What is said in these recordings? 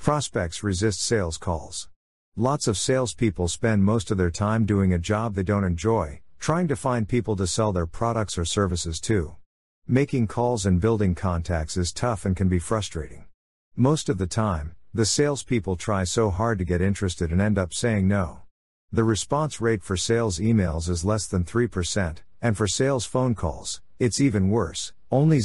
Prospects resist sales calls. Lots of salespeople spend most of their time doing a job they don't enjoy, trying to find people to sell their products or services to. Making calls and building contacts is tough and can be frustrating. Most of the time, the salespeople try so hard to get interested and end up saying no. The response rate for sales emails is less than 3%, and for sales phone calls, it's even worse, only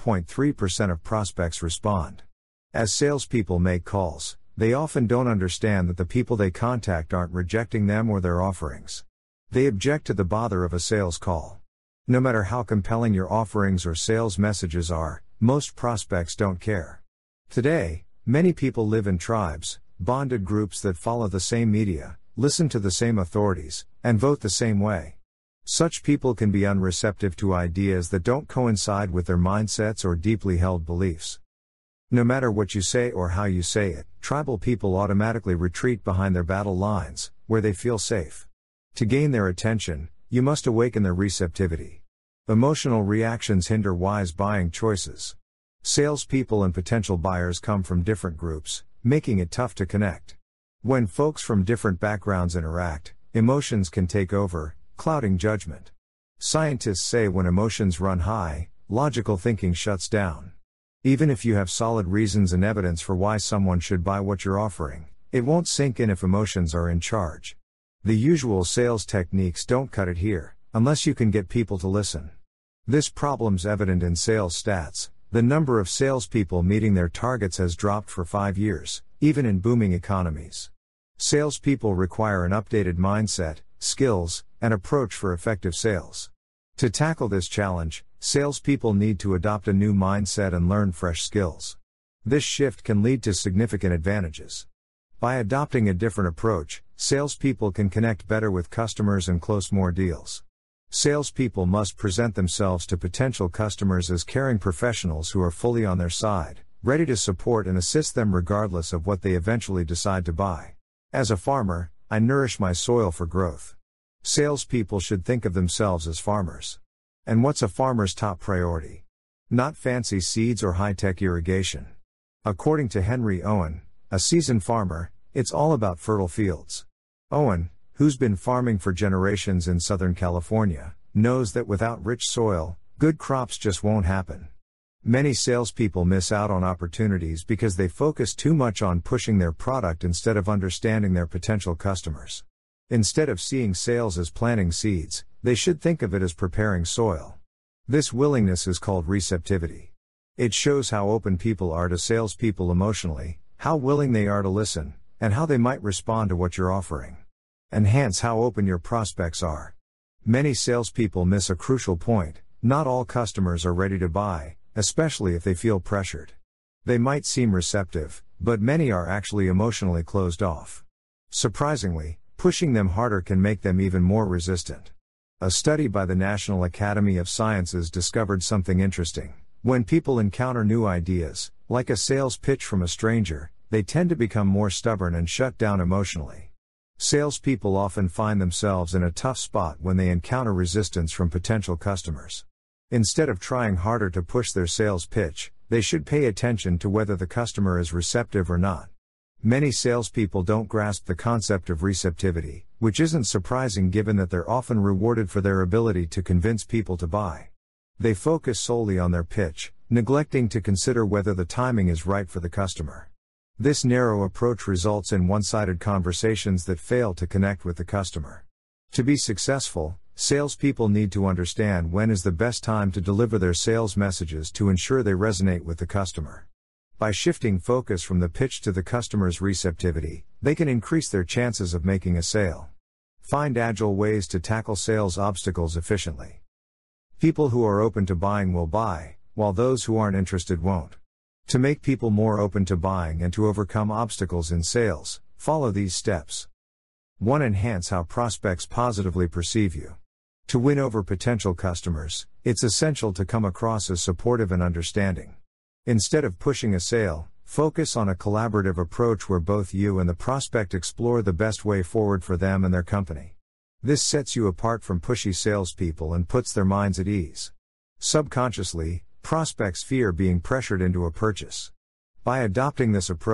0.3% of prospects respond. As salespeople make calls, they often don't understand that the people they contact aren't rejecting them or their offerings. They object to the bother of a sales call. No matter how compelling your offerings or sales messages are, most prospects don't care. Today, many people live in tribes, bonded groups that follow the same media, listen to the same authorities, and vote the same way. Such people can be unreceptive to ideas that don't coincide with their mindsets or deeply held beliefs. No matter what you say or how you say it, tribal people automatically retreat behind their battle lines, where they feel safe. To gain their attention, you must awaken their receptivity. Emotional reactions hinder wise buying choices. Salespeople and potential buyers come from different groups, making it tough to connect. When folks from different backgrounds interact, emotions can take over, clouding judgment. Scientists say when emotions run high, logical thinking shuts down. Even if you have solid reasons and evidence for why someone should buy what you're offering, it won't sink in if emotions are in charge. The usual sales techniques don't cut it here, unless you can get people to listen. This problem's evident in sales stats. The number of salespeople meeting their targets has dropped for 5 years, even in booming economies. Salespeople require an updated mindset, skills, and approach for effective sales. To tackle this challenge, salespeople need to adopt a new mindset and learn fresh skills. This shift can lead to significant advantages. By adopting a different approach, salespeople can connect better with customers and close more deals. Salespeople must present themselves to potential customers as caring professionals who are fully on their side, ready to support and assist them regardless of what they eventually decide to buy. As a farmer, I nourish my soil for growth. Salespeople should think of themselves as farmers. And what's a farmer's top priority? Not fancy seeds or high-tech irrigation. According to Henry Owen, a seasoned farmer, it's all about fertile fields. Owen, who's been farming for generations in Southern California, knows that without rich soil, good crops just won't happen. Many salespeople miss out on opportunities because they focus too much on pushing their product instead of understanding their potential customers. Instead of seeing sales as planting seeds, they should think of it as preparing soil. This willingness is called receptivity. It shows how open people are to salespeople emotionally, how willing they are to listen, and how they might respond to what you're offering. And hence how open your prospects are. Many salespeople miss a crucial point: not all customers are ready to buy, especially if they feel pressured. They might seem receptive, but many are actually emotionally closed off. Surprisingly, pushing them harder can make them even more resistant. A study by the National Academy of Sciences discovered something interesting. When people encounter new ideas, like a sales pitch from a stranger, they tend to become more stubborn and shut down emotionally. Salespeople often find themselves in a tough spot when they encounter resistance from potential customers. Instead of trying harder to push their sales pitch, they should pay attention to whether the customer is receptive or not. Many salespeople don't grasp the concept of receptivity, which isn't surprising given that they're often rewarded for their ability to convince people to buy. They focus solely on their pitch, neglecting to consider whether the timing is right for the customer. This narrow approach results in one-sided conversations that fail to connect with the customer. To be successful, salespeople need to understand when is the best time to deliver their sales messages to ensure they resonate with the customer. By shifting focus from the pitch to the customer's receptivity, they can increase their chances of making a sale. Find agile ways to tackle sales obstacles efficiently. People who are open to buying will buy, while those who aren't interested won't. To make people more open to buying and to overcome obstacles in sales, follow these steps. 1. Enhance how prospects positively perceive you. To win over potential customers, it's essential to come across as supportive and understanding. Instead of pushing a sale, focus on a collaborative approach where both you and the prospect explore the best way forward for them and their company. This sets you apart from pushy salespeople and puts their minds at ease. Subconsciously, prospects fear being pressured into a purchase. By adopting this approach,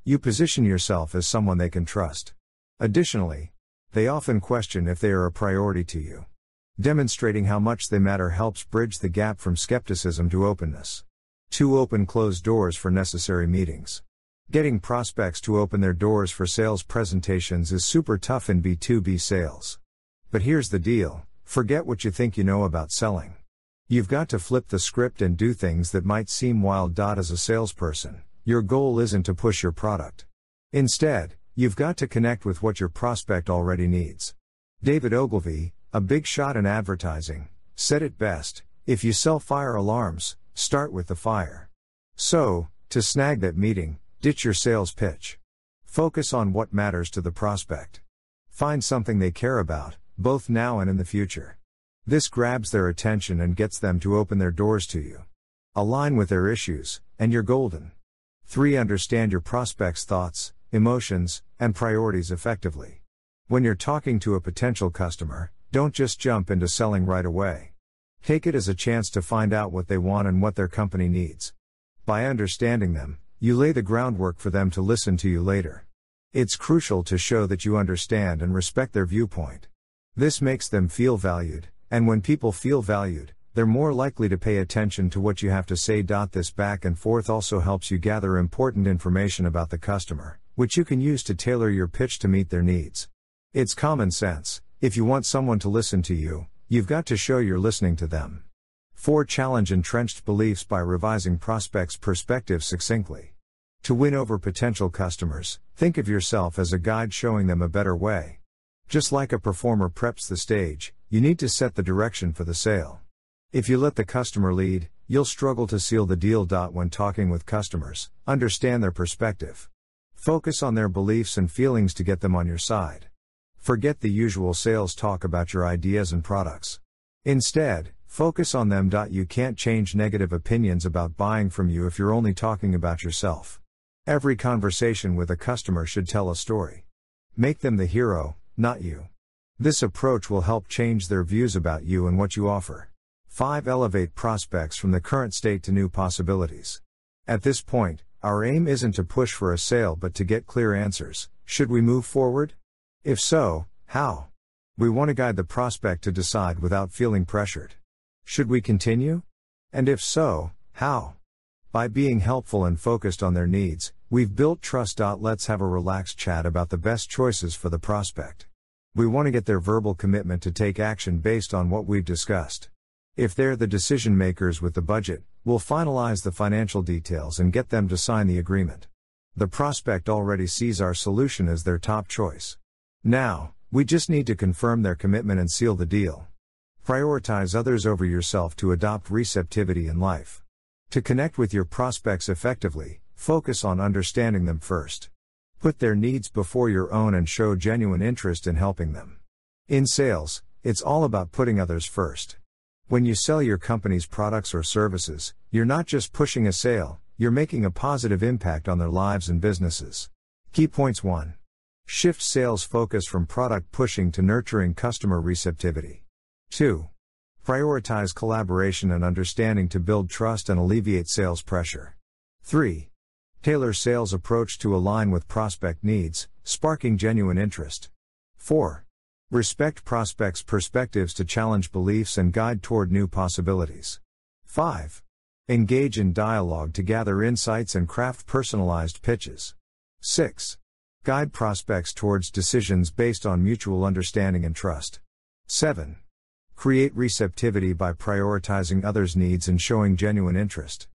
You position yourself as someone they can trust. Additionally, they often question if they are a priority to you. Demonstrating how much they matter helps bridge the gap from skepticism to openness. 2. Open closed doors for necessary meetings. Getting prospects to open their doors for sales presentations is super tough in B2B sales. But here's the deal, forget what you think you know about selling. You've got to flip the script and do things that might seem wild. As a salesperson, your goal isn't to push your product. Instead, you've got to connect with what your prospect already needs. David Ogilvy, a big shot in advertising, said it best, if you sell fire alarms, start with the fire. So, to snag that meeting, ditch your sales pitch. Focus on what matters to the prospect. Find something they care about, both now and in the future. This grabs their attention and gets them to open their doors to you. Align with their issues, and you're golden. 3. Understand your prospect's thoughts, emotions, and priorities effectively. When you're talking to a potential customer, don't just jump into selling right away. Take it as a chance to find out what they want and what their company needs. By understanding them, you lay the groundwork for them to listen to you later. It's crucial to show that you understand and respect their viewpoint. This makes them feel valued, and when people feel valued, they're more likely to pay attention to what you have to say. This back and forth also helps you gather important information about the customer, which you can use to tailor your pitch to meet their needs. It's common sense. If you want someone to listen to you, you've got to show you're listening to them. 4. Challenge entrenched beliefs by revising prospects' perspectives succinctly. To win over potential customers, think of yourself as a guide showing them a better way. Just like a performer preps the stage, you need to set the direction for the sale. If you let the customer lead, you'll struggle to seal the deal. When talking with customers, understand their perspective. Focus on their beliefs and feelings to get them on your side. Forget the usual sales talk about your ideas and products. Instead, focus on them. You can't change negative opinions about buying from you if you're only talking about yourself. Every conversation with a customer should tell a story. Make them the hero, not you. This approach will help change their views about you and what you offer. 5. Elevate prospects from the current state to new possibilities. At this point, our aim isn't to push for a sale but to get clear answers. Should we move forward? If so, how? We want to guide the prospect to decide without feeling pressured. Should we continue? And if so, how? By being helpful and focused on their needs, we've built trust. Let's have a relaxed chat about the best choices for the prospect. We want to get their verbal commitment to take action based on what we've discussed. If they're the decision makers with the budget, we'll finalize the financial details and get them to sign the agreement. The prospect already sees our solution as their top choice. Now, we just need to confirm their commitment and seal the deal. Prioritize others over yourself to adopt receptivity in life. To connect with your prospects effectively, focus on understanding them first. Put their needs before your own and show genuine interest in helping them. In sales, it's all about putting others first. When you sell your company's products or services, you're not just pushing a sale, you're making a positive impact on their lives and businesses. Key points. 1. Shift sales focus from product pushing to nurturing customer receptivity. 2. Prioritize collaboration and understanding to build trust and alleviate sales pressure. 3. Tailor sales approach to align with prospect needs, sparking genuine interest. 4. Respect prospects' perspectives to challenge beliefs and guide toward new possibilities. 5. Engage in dialogue to gather insights and craft personalized pitches. 6. Guide prospects towards decisions based on mutual understanding and trust. 7. Create receptivity by prioritizing others' needs and showing genuine interest.